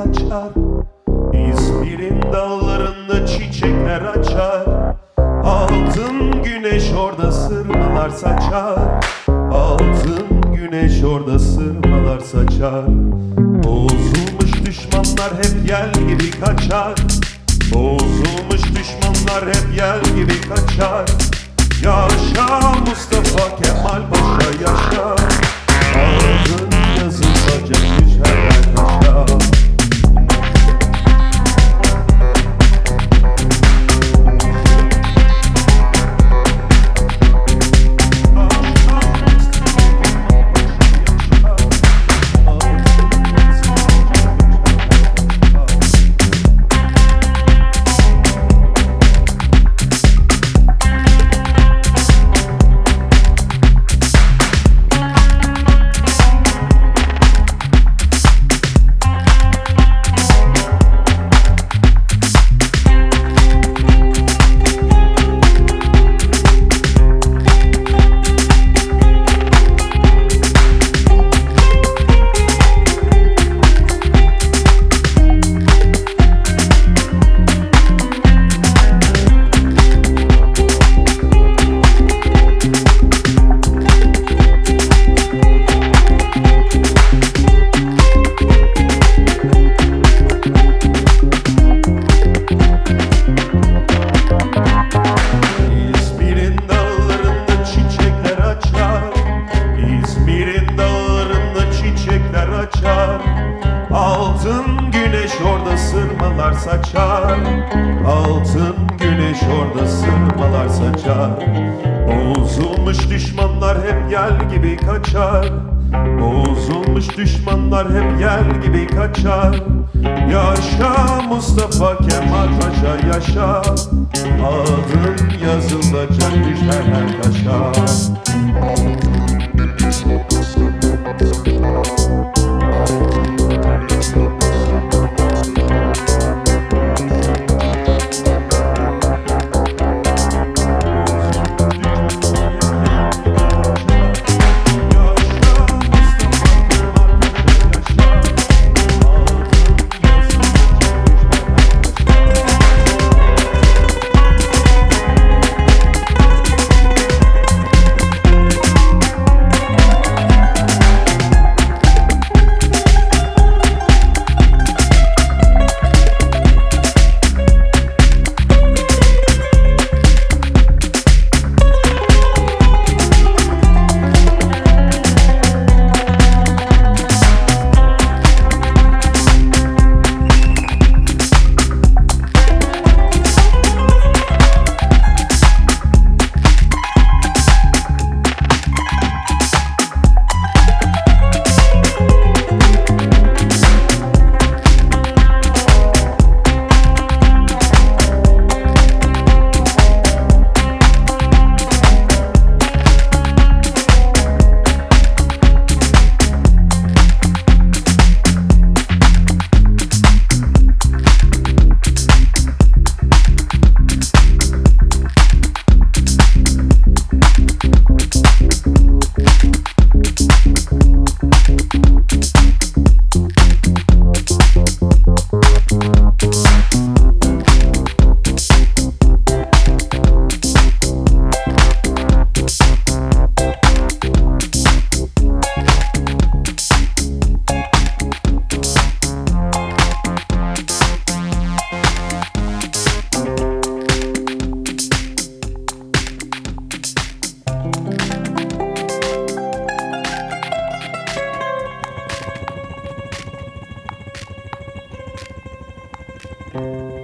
açar. İzmir'in dağlarında çiçekler açar. Altın güneş orada sırmalar saçar. Altın güneş orada sırmalar saçar. Bozulmuş düşmanlar hep yel gibi kaçar. Bozulmuş düşmanlar hep yel gibi kaçar. Yaşa Mustafa Kemal Paşa yaşa. Adın yazılacak düşerler taşa. Altın güneş orada sırmalar saçar. Altın güneş orada sırmalar saçar. Bozulmuş düşmanlar hep yel gibi kaçar. Bozulmuş düşmanlar hep yel gibi kaçar. Yaşa Mustafa Kemal Paşa yaşa. Adın yazılacak düşer her taşa. Thank